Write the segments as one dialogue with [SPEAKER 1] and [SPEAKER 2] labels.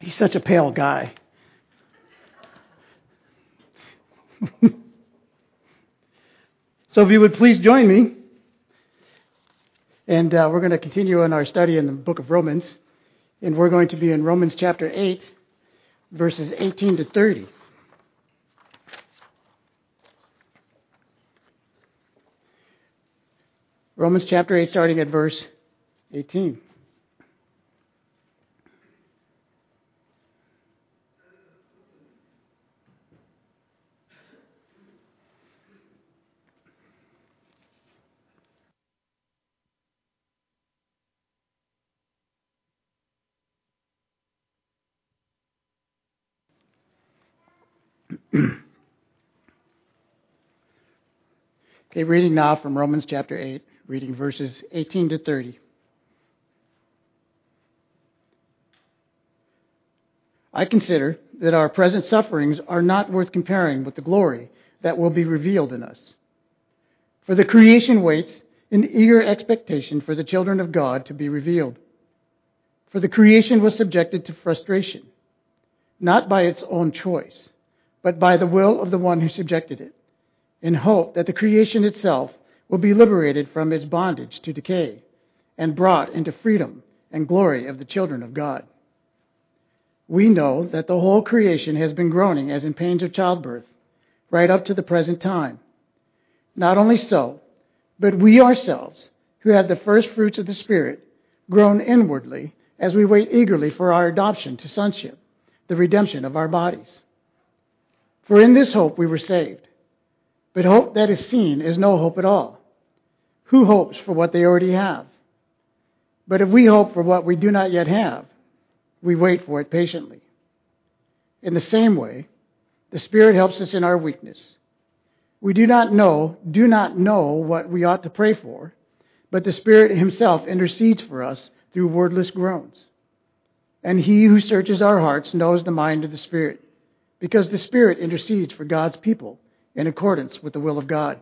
[SPEAKER 1] He's such a pale guy. So if you would please join me, and we're going to continue in our study in the book of Romans, and we're going to be in Romans chapter 8, verses 18 to 30. Romans chapter 8, starting at verse 18. Okay, reading now from Romans chapter 8, reading verses 18 to 30. I consider that our present sufferings are not worth comparing with the glory that will be revealed in us. For the creation waits in eager expectation for the children of God to be revealed. For the creation was subjected to frustration, not by its own choice, but by the will of the one who subjected it, in hope that the creation itself will be liberated from its bondage to decay and brought into freedom and glory of the children of God. We know that the whole creation has been groaning as in pains of childbirth, right up to the present time. Not only so, but we ourselves, who have the first fruits of the Spirit, groan inwardly as we wait eagerly for our adoption to sonship, the redemption of our bodies. For in this hope we were saved. But hope that is seen is no hope at all. Who hopes for what they already have? But if we hope for what we do not yet have, we wait for it patiently. In the same way, the Spirit helps us in our weakness. We do not know what we ought to pray for, but the Spirit Himself intercedes for us through wordless groans. And He who searches our hearts knows the mind of the Spirit, because the Spirit intercedes for God's people in accordance with the will of God.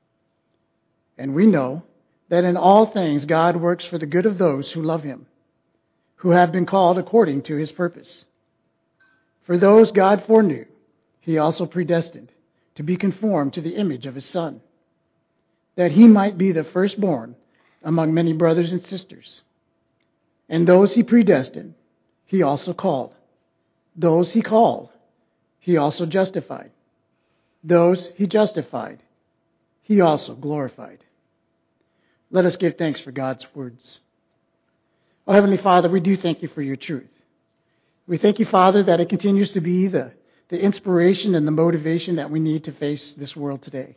[SPEAKER 1] And we know that in all things God works for the good of those who love Him, who have been called according to His purpose. For those God foreknew, He also predestined to be conformed to the image of His Son, that He might be the firstborn among many brothers and sisters. And those He predestined, He also called. Those He called, He also justified. Those He justified, He also glorified. Let us give thanks for God's words. Oh, Heavenly Father, we do thank You for Your truth. We thank You, Father, that it continues to be the inspiration and the motivation that we need to face this world today.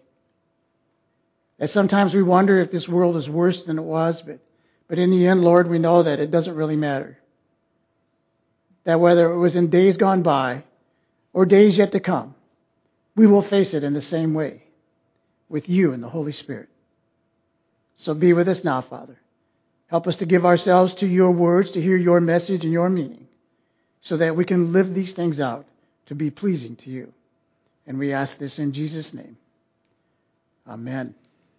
[SPEAKER 1] As sometimes we wonder if this world is worse than it was, but in the end, Lord, we know that it doesn't really matter. That whether it was in days gone by or days yet to come, we will face it in the same way, with You and the Holy Spirit. So be with us now, Father. Help us to give ourselves to Your words, to hear Your message and Your meaning, so that we can live these things out to be pleasing to You. And we ask this in Jesus' name. Amen.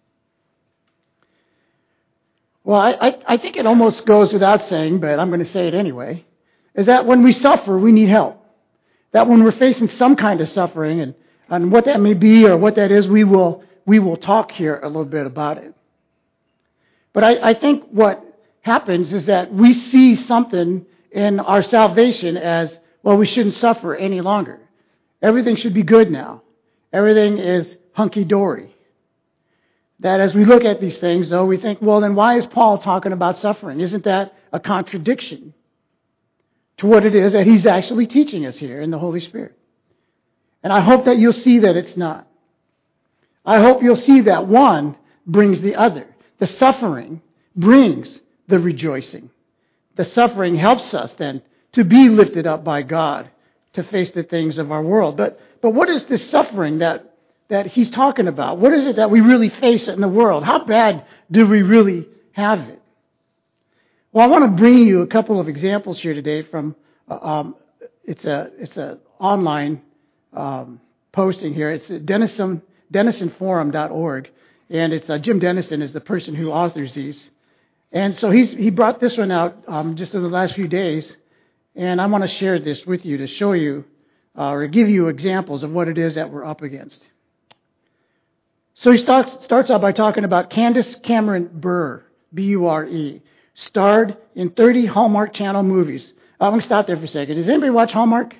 [SPEAKER 1] Well, I think it almost goes without saying, but I'm going to say it anyway, is that when we suffer, we need help. That when we're facing some kind of suffering, and what that may be or what that is, we will talk here a little bit about it. But I think what happens is that we see something in our salvation as, well, we shouldn't suffer any longer. Everything should be good now. Everything is hunky-dory. That as we look at these things, though, we think, well, then why is Paul talking about suffering? Isn't that a contradiction to what it is that he's actually teaching us here in the Holy Spirit? And I hope that you'll see that it's not. I hope you'll see that one brings the other. The suffering brings the rejoicing. The suffering helps us then to be lifted up by God to face the things of our world. But what is this suffering that he's talking about? What is it that we really face in the world? How bad do we really have it? Well, I want to bring you a couple of examples here today from it's a online posting here. It's DenisonForum.org, and it's Jim Denison is the person who authors these. And so he brought this one out just in the last few days, And I want to share this with you to show you or give you examples of what it is that we're up against. So he starts out by talking about Candace Cameron Bure, B-U-R-E, starred in 30 Hallmark Channel movies. I'm going to stop there for a second. Does anybody watch Hallmark?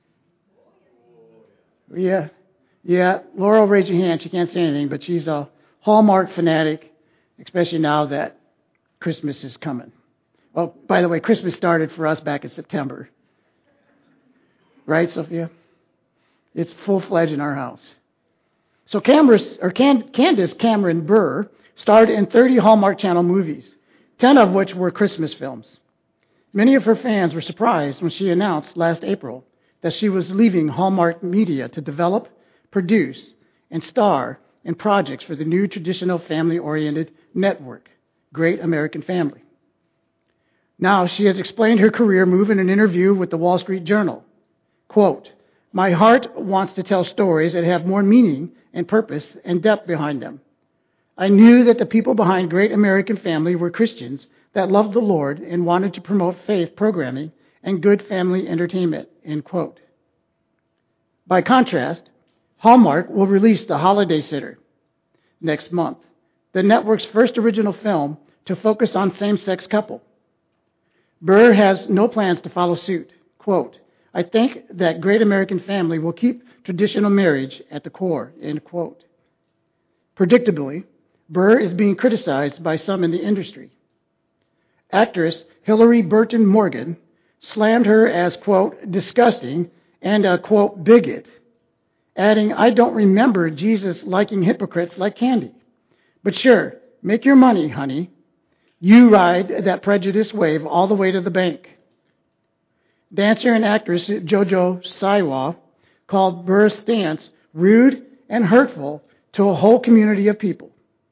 [SPEAKER 1] Yeah. Laurel, raise your hand. She can't say anything, but she's a Hallmark fanatic, especially now that Christmas is coming. Oh, by the way, Christmas started for us back in September. Right, Sophia? It's full-fledged in our house. So Candace Cameron Bure starred in 30 Hallmark Channel movies, 10 of which were Christmas films. Many of her fans were surprised when she announced last April that she was leaving Hallmark Media to develop, produce, and star in projects for the new traditional family-oriented network, Great American Family. Now, she has explained her career move in an interview with the Wall Street Journal. Quote, "My heart wants to tell stories that have more meaning and purpose and depth behind them. I knew that the people behind Great American Family were Christians that loved the Lord and wanted to promote faith programming and good family entertainment," end quote. By contrast, Hallmark will release The Holiday Sitter next month, the network's first original film to focus on same-sex couple. Bure has no plans to follow suit. Quote, "I think that Great American Family will keep traditional marriage at the core," end quote. Predictably, Bure is being criticized by some in the industry. Actress Hillary Burton Morgan slammed her as, quote, "disgusting" and a, quote, "bigot," adding, "I don't remember Jesus liking hypocrites like candy. But sure, make your money, honey. You ride that prejudice wave all the way to the bank." Dancer and actress JoJo Siwa called Bure's stance rude and hurtful to a whole community of people.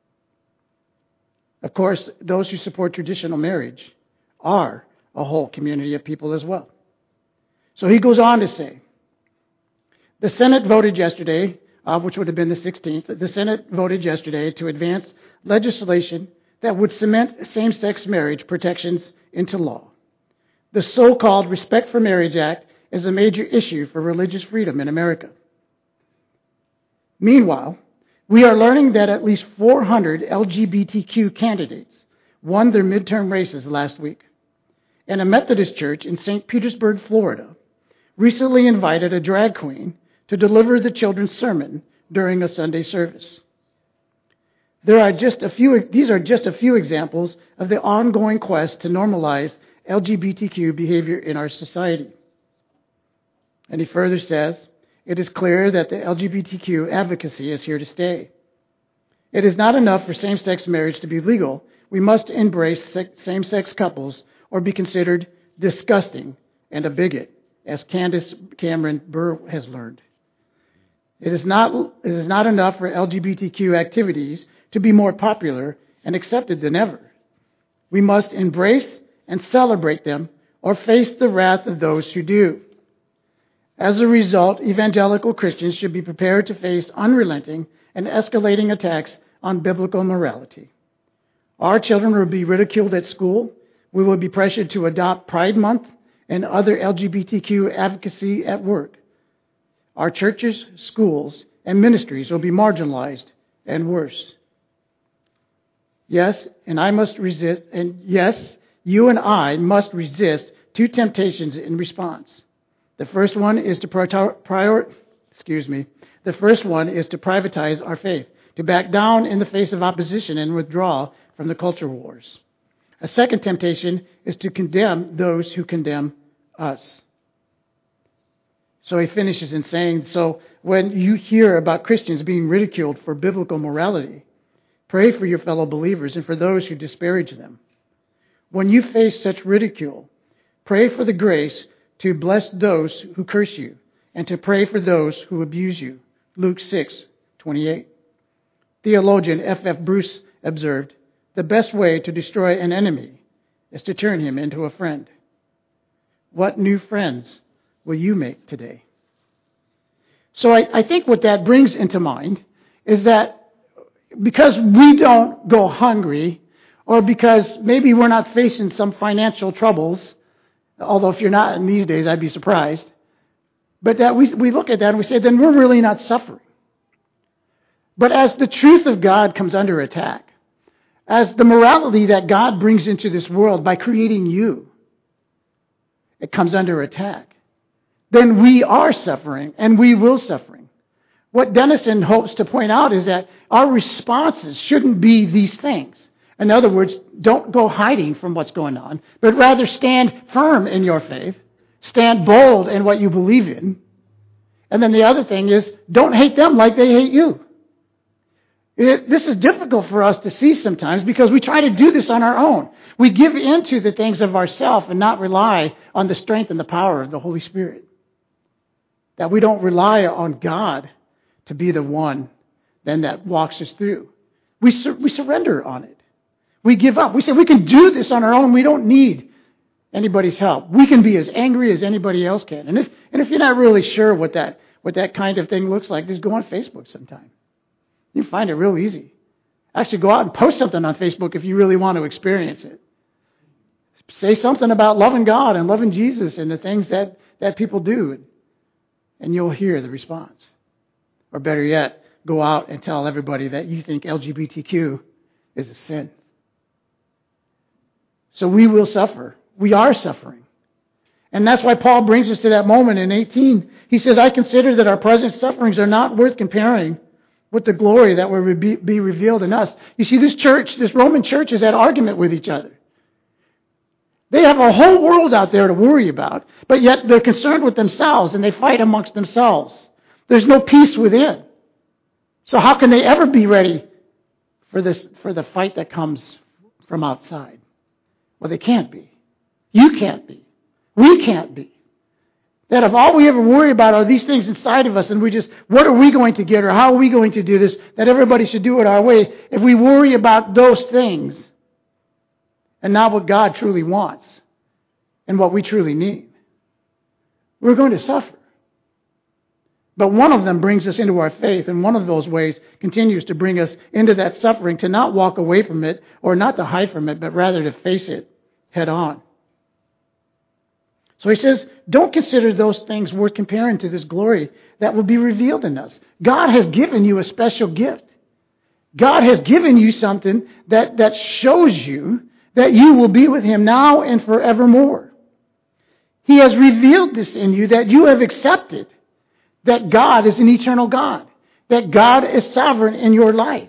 [SPEAKER 1] Of course, those who support traditional marriage are a whole community of people as well. So he goes on to say, the Senate voted yesterday, which would have been the 16th, the Senate voted yesterday to advance legislation that would cement same-sex marriage protections into law. The so-called Respect for Marriage Act is a major issue for religious freedom in America. Meanwhile, we are learning that at least 400 LGBTQ candidates won their midterm races last week. And a Methodist church in St. Petersburg, Florida, recently invited a drag queen to deliver the children's sermon during a Sunday service. These are just a few examples of the ongoing quest to normalize LGBTQ behavior in our society. And he further says, it is clear that the LGBTQ advocacy is here to stay. It is not enough for same-sex marriage to be legal. We must embrace same-sex couples or be considered disgusting and a bigot, as Candace Cameron Bure has learned. It is not enough for LGBTQ activities to be more popular and accepted than ever. We must embrace and celebrate them or face the wrath of those who do. As a result, evangelical Christians should be prepared to face unrelenting and escalating attacks on biblical morality. Our children will be ridiculed at school. We will be pressured to adopt Pride Month and other LGBTQ advocacy at work. Our churches, schools, and ministries will be marginalized and worse. Yes, and I must resist, and yes, you and I must resist two temptations in response. The first one is to privatize our faith, to back down in the face of opposition and withdraw from the culture wars. A second temptation is to condemn those who condemn us. So he finishes in saying, so when you hear about Christians being ridiculed for biblical morality, pray for your fellow believers and for those who disparage them. When you face such ridicule, pray for the grace to bless those who curse you and to pray for those who abuse you. Luke 6:28. Theologian F.F. Bruce observed, the best way to destroy an enemy is to turn him into a friend. What new friends will you make today? So I think what that brings into mind is that because we don't go hungry, or because maybe we're not facing some financial troubles, Although if you're not in these days, I'd be surprised. But that we look at that and we say, then we're really not suffering. But as the truth of God comes under attack, as the morality that God brings into this world by creating you, it comes under attack, then we are suffering and we will suffering. What Denison hopes to point out is that our responses shouldn't be these things. In other words, don't go hiding from what's going on, but rather stand firm in your faith, stand bold in what you believe in. And then the other thing is, don't hate them like they hate you. This is difficult for us to see sometimes because we try to do this on our own. We give into the things of ourselves and not rely on the strength and the power of the Holy Spirit. That we don't rely on God to be the one then that walks us through. We surrender on it. We give up. We say we can do this on our own. We don't need anybody's help. We can be as angry as anybody else can. And if you're not really sure what that kind of thing looks like, just go on Facebook sometime. You find it real easy. Actually, go out and post something on Facebook if you really want to experience it. Say something about loving God and loving Jesus and the things that people do, and you'll hear the response. Or better yet, go out and tell everybody that you think LGBTQ is a sin. So we will suffer. We are suffering. And that's why Paul brings us to that moment in 18. He says, I consider that our present sufferings are not worth comparing with the glory that will be revealed in us. You see, this Roman church is at argument with each other. They have a whole world out there to worry about, but yet they're concerned with themselves and they fight amongst themselves. There's no peace within. So how can they ever be ready for the fight that comes from outside? Well, they can't be. You can't be. We can't be. That if all we ever worry about are these things inside of us and what are we going to get or how are we going to do this, that everybody should do it our way, if we worry about those things and not what God truly wants and what we truly need, we're going to suffer. But one of them brings us into our faith, and one of those ways continues to bring us into that suffering, to not walk away from it or not to hide from it, but rather to face it head on. So he says, don't consider those things worth comparing to this glory that will be revealed in us. God has given you a special gift. God has given you something that shows you that you will be with Him now and forevermore. He has revealed this in you, that you have accepted that God is an eternal God, that God is sovereign in your life.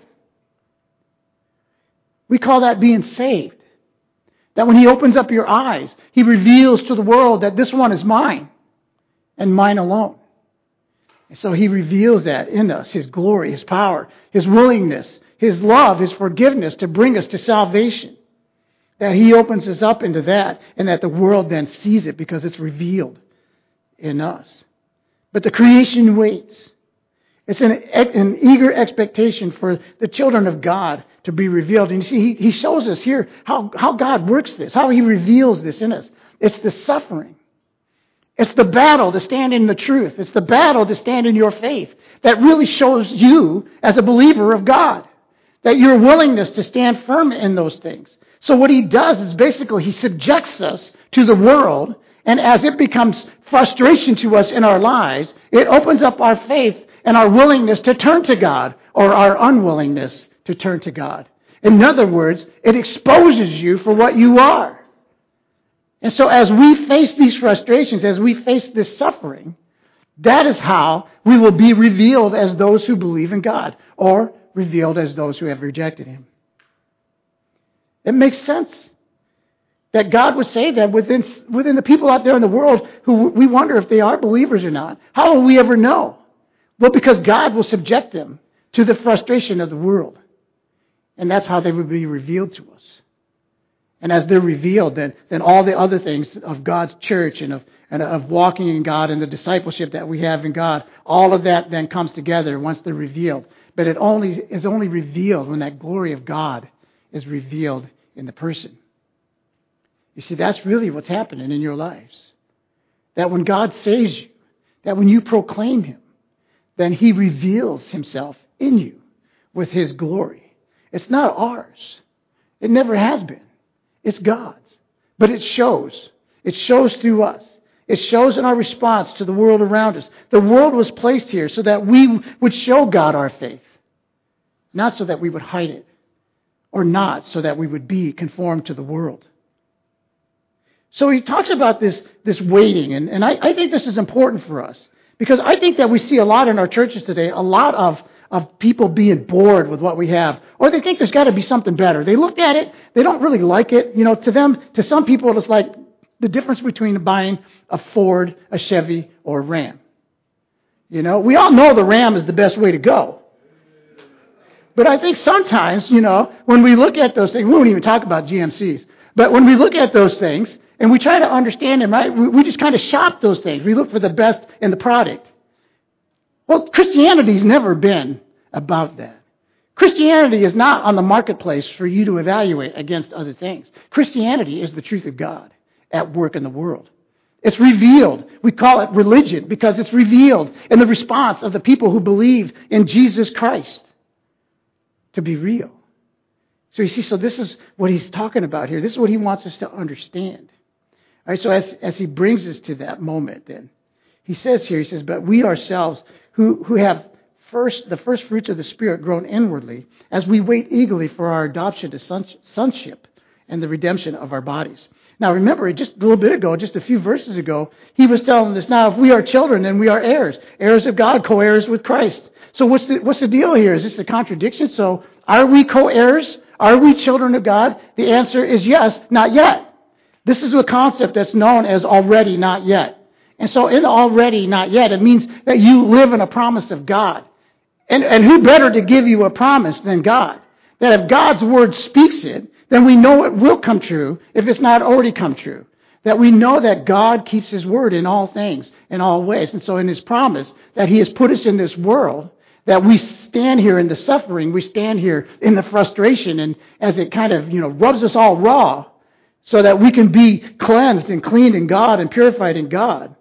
[SPEAKER 1] We call that being saved. That when He opens up your eyes, He reveals to the world that this one is mine and mine alone. And so He reveals that in us, His glory, His power, His willingness, His love, His forgiveness to bring us to salvation. That He opens us up into that, and that the world then sees it because it's revealed in us. But the creation waits. It's an eager expectation for the children of God to be revealed. And you see, He shows us here how God works this, how He reveals this in us. It's the suffering. It's the battle to stand in the truth. It's the battle to stand in your faith that really shows you as a believer of God, that your willingness to stand firm in those things. So what He does is basically He subjects us to the world, and as it becomes frustration to us in our lives, it opens up our faith and our willingness to turn to God, or our unwillingness to turn to God. In other words, it exposes you for what you are. And so as we face these frustrations, as we face this suffering, that is how we will be revealed as those who believe in God, or revealed as those who have rejected Him. It makes sense that God would say that within the people out there in the world who we wonder if they are believers or not. How will we ever know? Well, because God will subject them to the frustration of the world. And that's how they will be revealed to us. And as they're revealed, then all the other things of God's church and of walking in God and the discipleship that we have in God, all of that then comes together once they're revealed. But it is only revealed when that glory of God is revealed in the person. You see, that's really what's happening in your lives. That when God saves you, that when you proclaim Him, then He reveals Himself in you with His glory. It's not ours. It never has been. It's God's. But it shows. It shows through us. It shows in our response to the world around us. The world was placed here so that we would show God our faith, not so that we would hide it, or not so that we would be conformed to the world. So he talks about this waiting, and I think this is important for us, because I think that we see a lot in our churches today, a lot of people being bored with what we have, or they think there's got to be something better. They look at it, they don't really like it. You know, to some people, it's like the difference between buying a Ford, a Chevy, or a Ram. You know, we all know the Ram is the best way to go. But I think sometimes, you know, when we look at those things, we won't even talk about GMCs, but when we look at those things and we try to understand them, right, we just kind of shop those things. We look for the best in the product. Well, Christianity's never been about that. Christianity is not on the marketplace for you to evaluate against other things. Christianity is the truth of God at work in the world. It's revealed. We call it religion because it's revealed in the response of the people who believe in Jesus Christ to be real. So you see, so this is what he's talking about here. This is what he wants us to understand. All right, so as he brings us to that moment then, he says here, he says, but we ourselves who have the first fruits of the Spirit grown inwardly as we wait eagerly for our adoption to sonship and the redemption of our bodies. Now remember, just a little bit ago, just a few verses ago, he was telling us, now if we are children, then we are heirs, heirs of God, co-heirs with Christ. So what's the deal here? Is this a contradiction? So are we co-heirs? Are we children of God? The answer is yes, not yet. This is a concept that's known as already not yet. And so in already not yet, it means that you live in a promise of God. And who better to give you a promise than God? That if God's word speaks it, then we know it will come true if it's not already come true. That we know that God keeps his word in all things, in all ways. And so in his promise that he has put us in this world, that we stand here in the suffering, we stand here in the frustration, and as it kind of, rubs us all raw, so that we can be cleansed and cleaned in God and purified in God.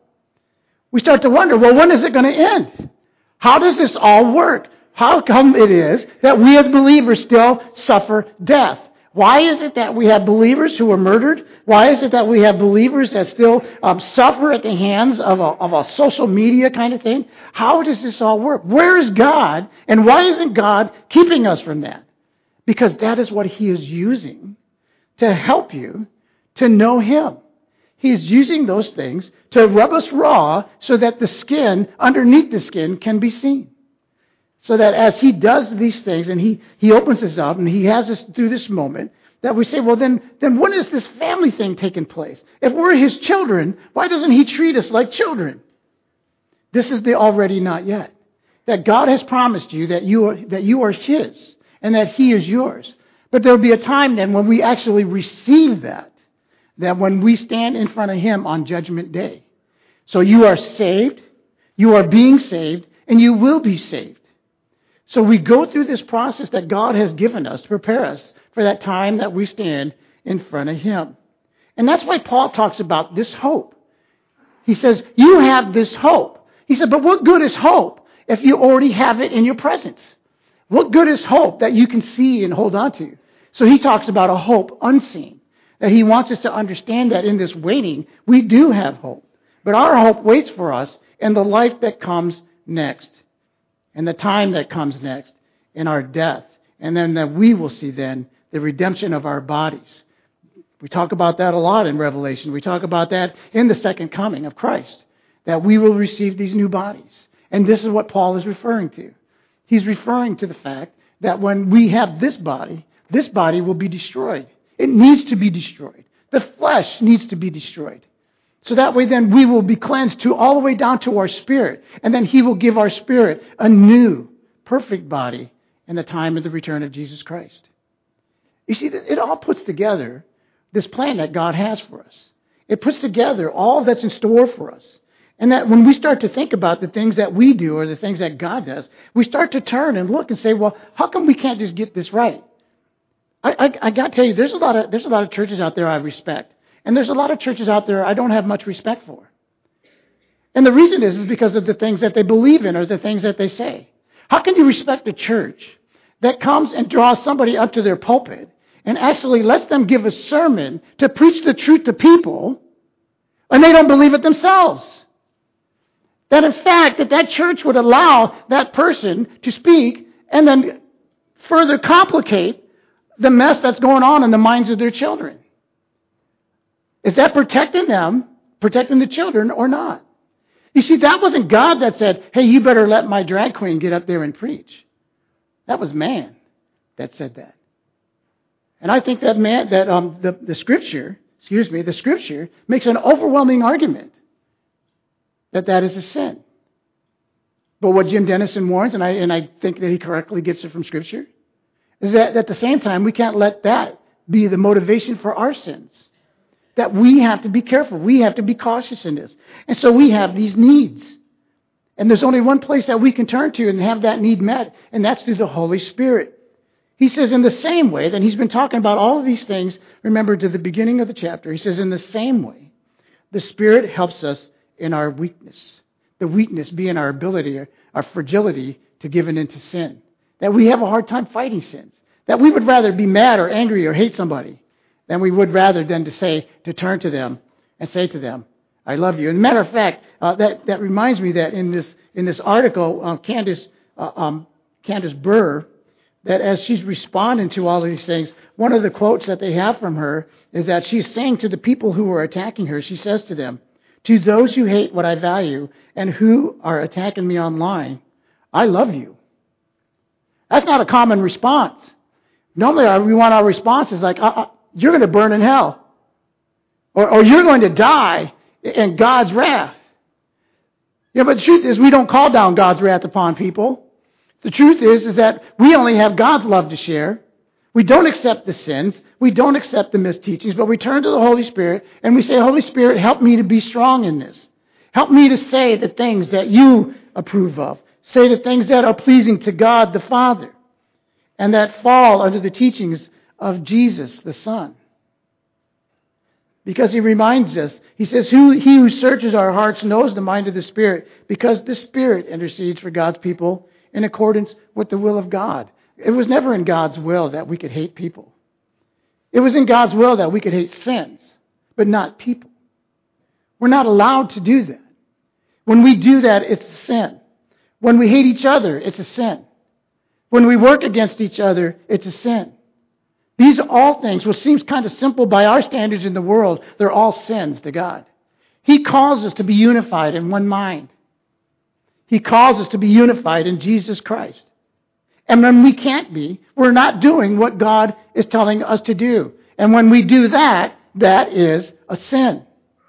[SPEAKER 1] We start to wonder, well, when is it going to end? How does this all work? How come it is that we as believers still suffer death? Why is it that we have believers who are murdered? Why is it that we have believers that still suffer at the hands of a social media kind of thing? How does this all work? Where is God? And why isn't God keeping us from that? Because that is what he is using to help you to know him. He's using those things to rub us raw so that the skin, underneath the skin, can be seen. So that as he does these things and he opens us up and he has us through this moment, that we say, well, then when is this family thing taking place? If we're his children, why doesn't he treat us like children? This is the already not yet. That God has promised you that you are his and that he is yours. But there will be a time then when we actually receive that when we stand in front of him on Judgment Day. So you are saved, you are being saved, and you will be saved. So we go through this process that God has given us to prepare us for that time that we stand in front of him. And that's why Paul talks about this hope. He says, you have this hope. He said, but what good is hope if you already have it in your presence? What good is hope that you can see and hold on to? So he talks about a hope unseen. That he wants us to understand that in this waiting, we do have hope. But our hope waits for us in the life that comes next. And the time that comes next in our death. And then that we will see then the redemption of our bodies. We talk about that a lot in Revelation. We talk about that in the second coming of Christ. That we will receive these new bodies. And this is what Paul is referring to. He's referring to the fact that when we have this body will be destroyed. It needs to be destroyed. The flesh needs to be destroyed. So that way then we will be cleansed all the way down to our spirit. And then he will give our spirit a new, perfect body in the time of the return of Jesus Christ. You see, it all puts together this plan that God has for us. It puts together all that's in store for us. And that when we start to think about the things that we do or the things that God does, we start to turn and look and say, well, how come we can't just get this right? I got to tell you, there's a lot of churches out there I respect. And there's a lot of churches out there I don't have much respect for. And the reason is because of the things that they believe in or the things that they say. How can you respect a church that comes and draws somebody up to their pulpit and actually lets them give a sermon to preach the truth to people, And they don't believe it themselves. That in fact, that church would allow that person to speak and then further complicate the mess that's going on in the minds of their children. Is that protecting them, protecting the children, or not? You see, that wasn't God that said, hey, you better let my drag queen get up there and preach. That was man that said that. And I think that the scripture makes an overwhelming argument that is a sin. But what Jim Dennison warns, and I think that he correctly gets it from scripture, is that at the same time, we can't let that be the motivation for our sins. That we have to be careful. We have to be cautious in this. And so we have these needs. And there's only one place that we can turn to and have that need met, and that's through the Holy Spirit. He says in the same way that he's been talking about all of these things, remember to the beginning of the chapter, he says in the same way, the Spirit helps us in our weakness. The weakness being our ability, our fragility to give in into sin. That we have a hard time fighting sins. That we would rather be mad or angry or hate somebody than we would rather than to turn to them and say to them, I love you. And matter of fact, that reminds me that in this article, Candace Burr, that as she's responding to all of these things, one of the quotes that they have from her is that she's saying to the people who are attacking her, she says to them, to those who hate what I value and who are attacking me online, I love you. That's not a common response. Normally, we want our responses like, you're going to burn in hell. Or you're going to die in God's wrath. Yeah, but the truth is we don't call down God's wrath upon people. The truth is that we only have God's love to share. We don't accept the sins. We don't accept the misteachings, but we turn to the Holy Spirit and we say, Holy Spirit, help me to be strong in this. Help me to say the things that you approve of. Say the things that are pleasing to God the Father and that fall under the teachings of Jesus the Son. Because he reminds us, he says, he who searches our hearts knows the mind of the Spirit, because the Spirit intercedes for God's people in accordance with the will of God. It was never in God's will that we could hate people. It was in God's will that we could hate sins, but not people. We're not allowed to do that. When we do that, it's a sin. When we hate each other, it's a sin. When we work against each other, it's a sin. These are all things, which seems kind of simple by our standards in the world, they're all sins to God. He calls us to be unified in one mind. He calls us to be unified in Jesus Christ. And when we can't be, we're not doing what God is telling us to do. And when we do that, that is a sin.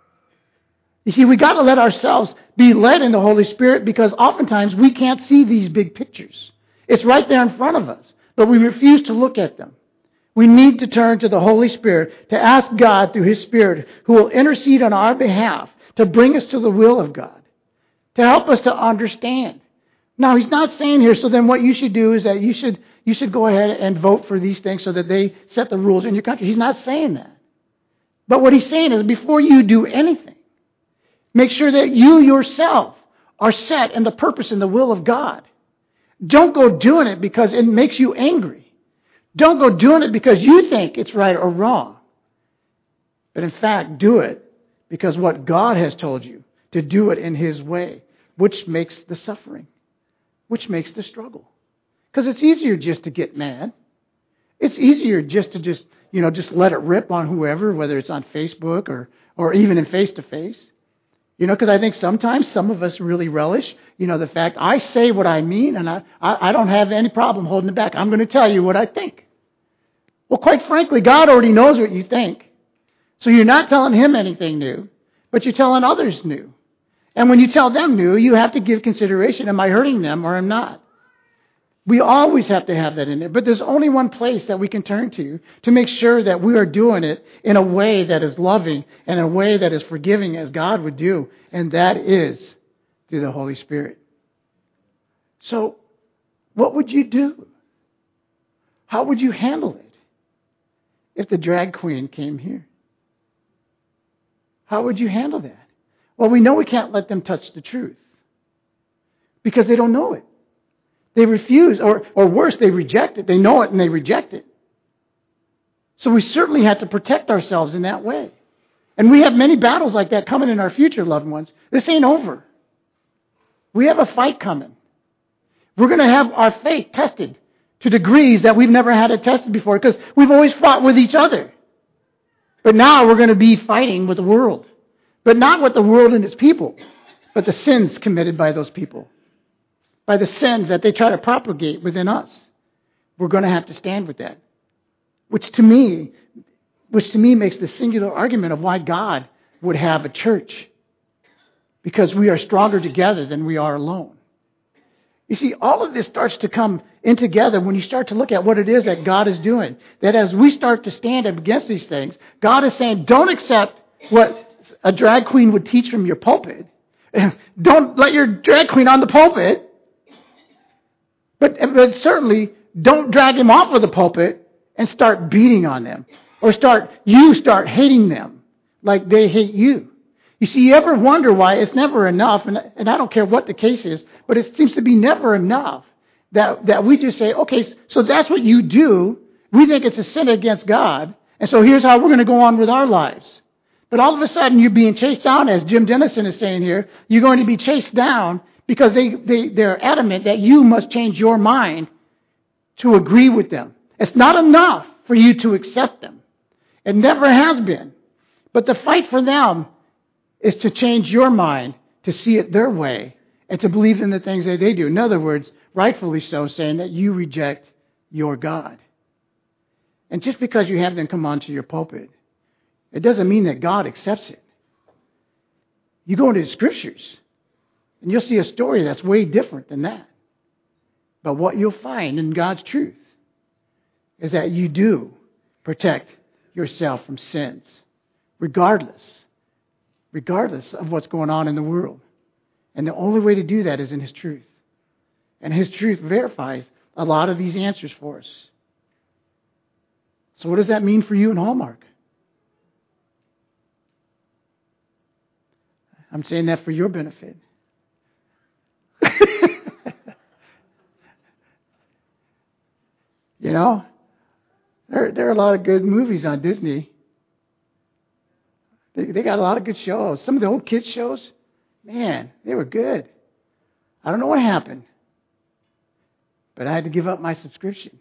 [SPEAKER 1] You see, we got to let ourselves be led in the Holy Spirit because oftentimes we can't see these big pictures. It's right there in front of us, but we refuse to look at them. We need to turn to the Holy Spirit to ask God through His Spirit, who will intercede on our behalf, to bring us to the will of God, to help us to understand. Now, He's not saying here, so then what you should do is that you should go ahead and vote for these things so that they set the rules in your country. He's not saying that. But what He's saying is before you do anything, make sure that you yourself are set in the purpose and the will of God. Don't go doing it because it makes you angry. Don't go doing it because you think it's right or wrong. But in fact, do it because what God has told you, to do it in His way, which makes the suffering, which makes the struggle. Because it's easier just to get mad. It's easier just to let it rip on whoever, whether it's on Facebook or even in face-to-face. Because I think sometimes some of us really relish, the fact I say what I mean and I don't have any problem holding it back. I'm going to tell you what I think. Well, quite frankly, God already knows what you think. So you're not telling Him anything new, but you're telling others new. And when you tell them new, you have to give consideration. Am I hurting them or am I not? We always have to have that in there. But there's only one place that we can turn to make sure that we are doing it in a way that is loving and in a way that is forgiving as God would do. And that is through the Holy Spirit. So, what would you do? How would you handle it if the drag queen came here? How would you handle that? Well, we know we can't let them touch the truth because they don't know it. They refuse, or worse, they reject it. They know it and they reject it. So we certainly have to protect ourselves in that way. And we have many battles like that coming in our future, loved ones. This ain't over. We have a fight coming. We're going to have our faith tested to degrees that we've never had it tested before because we've always fought with each other. But now we're going to be fighting with the world. But not with the world and its people, but the sins committed by those people. By the sins that they try to propagate within us. We're going to have to stand with that. Which to me makes the singular argument of why God would have a church. Because we are stronger together than we are alone. You see, all of this starts to come in together when you start to look at what it is that God is doing. That as we start to stand up against these things, God is saying, don't accept what a drag queen would teach from your pulpit. Don't let your drag queen on the pulpit. But certainly, don't drag him off of the pulpit and start beating on them. Or start hating them like they hate you. You see, you ever wonder why it's never enough, and I don't care what the case is, but it seems to be never enough that we just say, okay, so that's what you do. We think it's a sin against God, and so here's how we're going to go on with our lives. But all of a sudden, you're being chased down, as Jim Dennison is saying here. You're going to be chased down because they're adamant that you must change your mind to agree with them. It's not enough for you to accept them. It never has been. But the fight for them is to change your mind, to see it their way, and to believe in the things that they do. In other words, rightfully so, saying that you reject your God. And just because you have them come onto your pulpit, it doesn't mean that God accepts it. You go into the Scriptures, and you'll see a story that's way different than that. But what you'll find in God's truth is that you do protect yourself from sins, regardless of what's going on in the world. And the only way to do that is in His truth. And His truth verifies a lot of these answers for us. So what does that mean for you in Hallmark? I'm saying that for your benefit. You know, there are a lot of good movies on Disney. They got a lot of good shows. Some of the old kids shows, man, they were good. I don't know what happened, but I had to give up my subscription.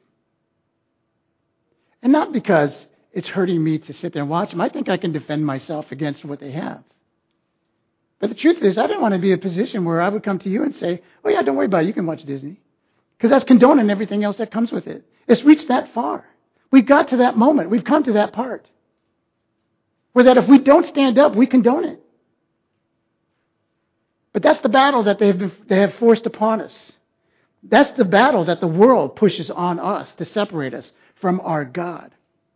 [SPEAKER 1] And not because it's hurting me to sit there and watch them. I think I can defend myself against what they have. But the truth is, I didn't want to be in a position where I would come to you and say, oh yeah, don't worry about it, you can watch Disney. Because that's condoning everything else that comes with it. It's reached that far. We've got to that moment. We've come to that part. Where that if we don't stand up, we condone it. But that's the battle that they have forced upon us. That's the battle that the world pushes on us to separate us from our God.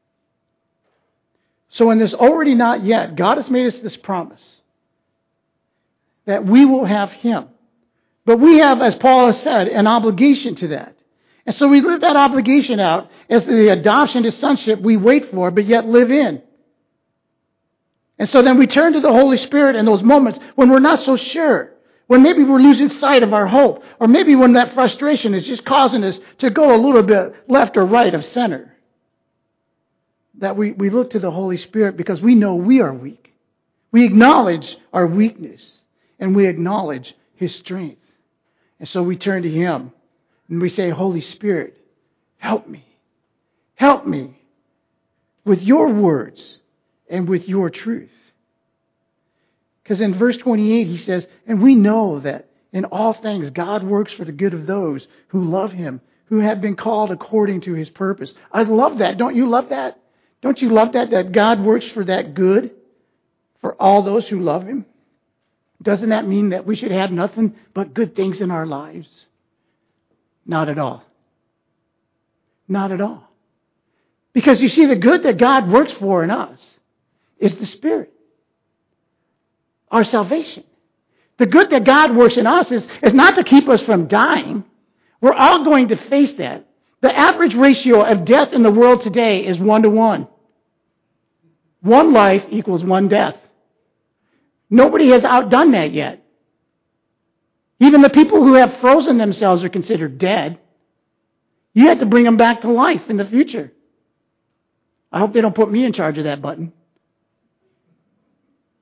[SPEAKER 1] So in this already not yet, God has made us this promise that we will have Him. But we have, as Paul has said, an obligation to that. And so we live that obligation out as the adoption to sonship we wait for, but yet live in. And so then we turn to the Holy Spirit in those moments when we're not so sure, when maybe we're losing sight of our hope, or maybe when that frustration is just causing us to go a little bit left or right of center. That we look to the Holy Spirit because we know we are weak. We acknowledge our weakness, and we acknowledge His strength. And so we turn to Him, and we say, Holy Spirit, help me. Help me with your words and with your truth. Because in verse 28 he says, and we know that in all things God works for the good of those who love Him, who have been called according to His purpose. I love that. Don't you love that? Don't you love that? That God works for that good for all those who love Him? Doesn't that mean that we should have nothing but good things in our lives? Not at all. Not at all. Because you see, the good that God works for in us is the Spirit. Our salvation. The good that God works in us is not to keep us from dying. We're all going to face that. The average ratio of death in the world today is 1-to-1. One life equals one death. Nobody has outdone that yet. Even the people who have frozen themselves are considered dead. You have to bring them back to life in the future. I hope they don't put me in charge of that button.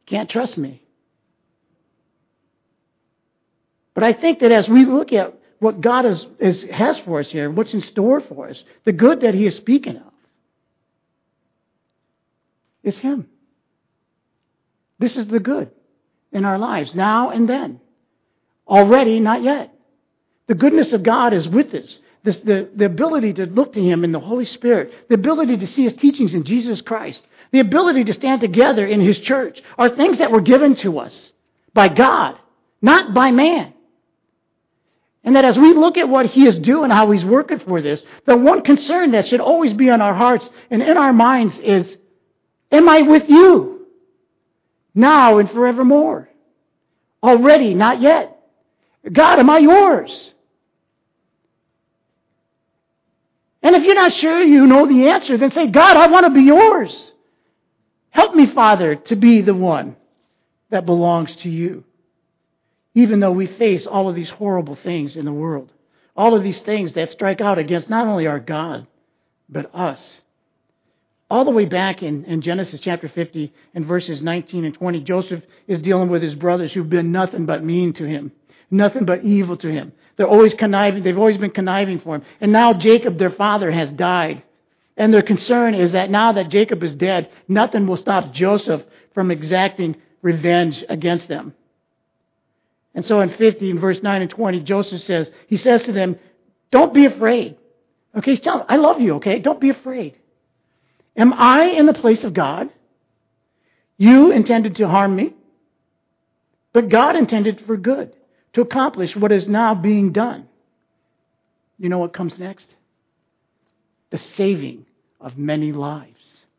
[SPEAKER 1] Can't trust me. But I think that as we look at what God has for us here, what's in store for us, the good that He is speaking of, is Him. This is the good in our lives, now and then. Already, not yet. The goodness of God is with us. The ability to look to Him in the Holy Spirit, the ability to see His teachings in Jesus Christ, the ability to stand together in His church are things that were given to us by God, not by man. And that as we look at what He is doing, how He's working for this, the one concern that should always be on our hearts and in our minds is, am I with you now and forevermore? Already, not yet. God, am I yours? And if you're not sure you know the answer, then say, God, I want to be yours. Help me, Father, to be the one that belongs to you. Even though we face all of these horrible things in the world. All of these things that strike out against not only our God, but us. All the way back in Genesis chapter 50 and verses 19 and 20, Joseph is dealing with his brothers who've been nothing but mean to him. Nothing but evil to him. They're always conniving. They've always been conniving for him. And now Jacob, their father, has died. And their concern is that now that Jacob is dead, nothing will stop Joseph from exacting revenge against them. And so in 50, in verse 9 and 20, Joseph says, he says to them, don't be afraid. Okay, tell them, I love you, okay? Don't be afraid. Am I in the place of God? You intended to harm me, but God intended for good, to accomplish what is now being done. You know what comes next? The saving of many lives.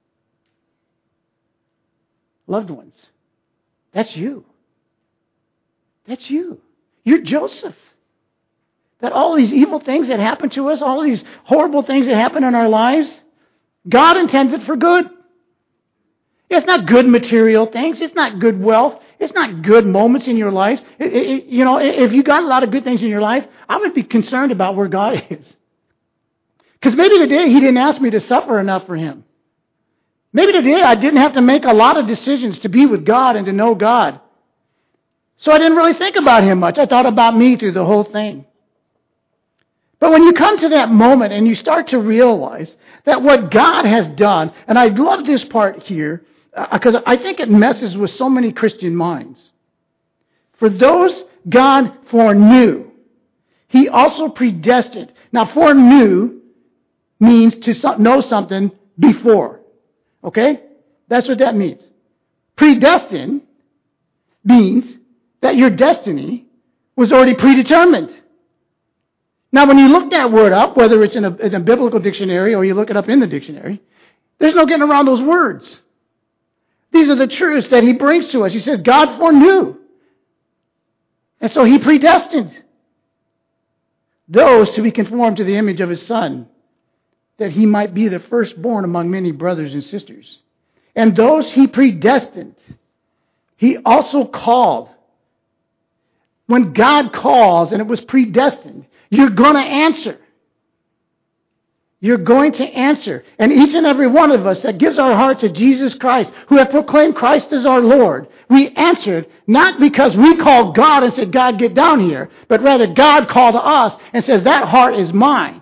[SPEAKER 1] Loved ones, that's you. That's you. You're Joseph. That all these evil things that happen to us, all these horrible things that happen in our lives, God intends it for good. It's not good material things. It's not good wealth. It's not good moments in your life. If you got a lot of good things in your life, I would be concerned about where God is. Because maybe today He didn't ask me to suffer enough for Him. Maybe today I didn't have to make a lot of decisions to be with God and to know God. So I didn't really think about Him much. I thought about me through the whole thing. But when you come to that moment and you start to realize that what God has done, and I love this part here, because I think it messes with so many Christian minds. For those God foreknew, He also predestined. Now, foreknew means to know something before. Okay? That's what that means. Predestined means that your destiny was already predetermined. Now, when you look that word up, whether it's in a biblical dictionary or you look it up in the dictionary, there's no getting around those words. These are the truths that He brings to us. He says God foreknew. And so He predestined those to be conformed to the image of His Son, that He might be the firstborn among many brothers and sisters. And those He predestined, He also called. When God calls and it was predestined, you're going to answer. You're going to answer. And each and every one of us that gives our heart to Jesus Christ, who have proclaimed Christ as our Lord, we answered not because we called God and said, God, get down here, but rather God called us and says, that heart is mine.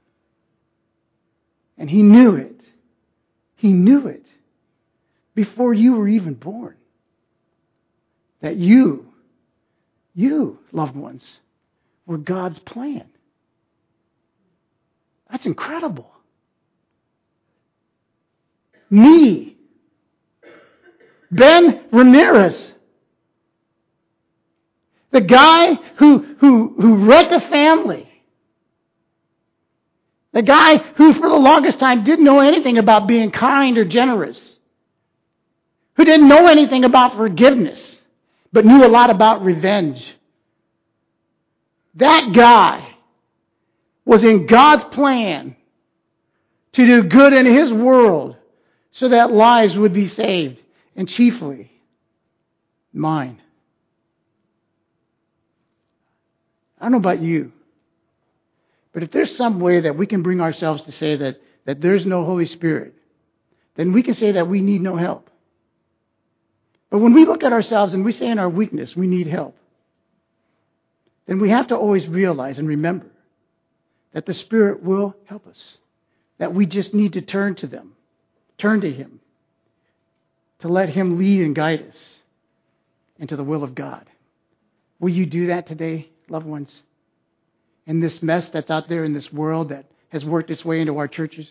[SPEAKER 1] And He knew it. He knew it before you were even born. That you, loved ones, were God's plan. That's incredible. Me, Ben Ramirez, the guy who wrecked a family, the guy who for the longest time didn't know anything about being kind or generous, who didn't know anything about forgiveness, but knew a lot about revenge. That guy was in God's plan to do good in His world so that lives would be saved, and chiefly mine. I don't know about you, but if there's some way that we can bring ourselves to say that there's no Holy Spirit, then we can say that we need no help. But when we look at ourselves and we say in our weakness we need help, then we have to always realize and remember that the Spirit will help us. That we just need to turn to Him, to let Him lead and guide us into the will of God. Will you do that today, loved ones? In this mess that's out there in this world that has worked its way into our churches,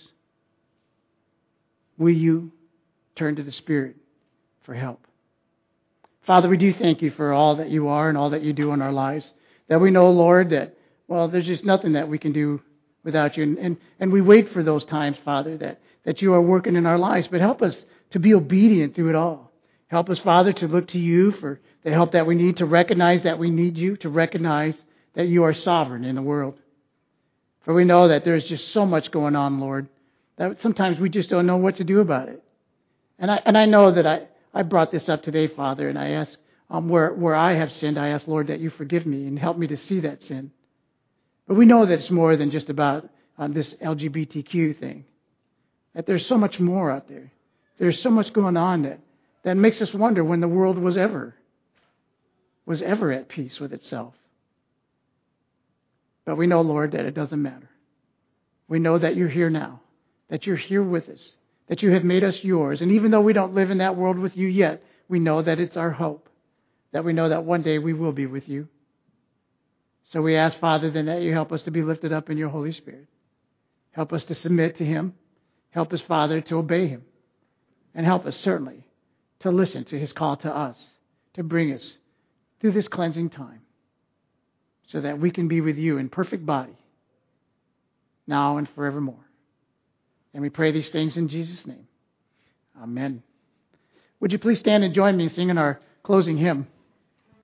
[SPEAKER 1] will you turn to the Spirit for help? Father, we do thank you for all that you are and all that you do in our lives. That we know, Lord, that, well, there's just nothing that we can do without you. And we wait for those times, Father, that you are working in our lives. But help us to be obedient through it all. Help us, Father, to look to you for the help that we need, to recognize that we need you, to recognize that you are sovereign in the world. For we know that there's just so much going on, Lord, that sometimes we just don't know what to do about it. And I know that I brought this up today, Father, and I ask where I have sinned, I ask, Lord, that you forgive me and help me to see that sin. But we know that it's more than just about this LGBTQ thing. That there's so much more out there. There's so much going on that makes us wonder when the world was ever at peace with itself. But we know, Lord, that it doesn't matter. We know that you're here now, that you're here with us, that you have made us yours. And even though we don't live in that world with you yet, we know that it's our hope, that we know that one day we will be with you. So we ask, Father, then that you help us to be lifted up in your Holy Spirit. Help us to submit to Him. Help us, Father, to obey Him. And help us, certainly, to listen to His call to us, to bring us through this cleansing time, so that we can be with you in perfect body, now and forevermore. And we pray these things in Jesus' name. Amen. Would you please stand and join me in singing our closing hymn?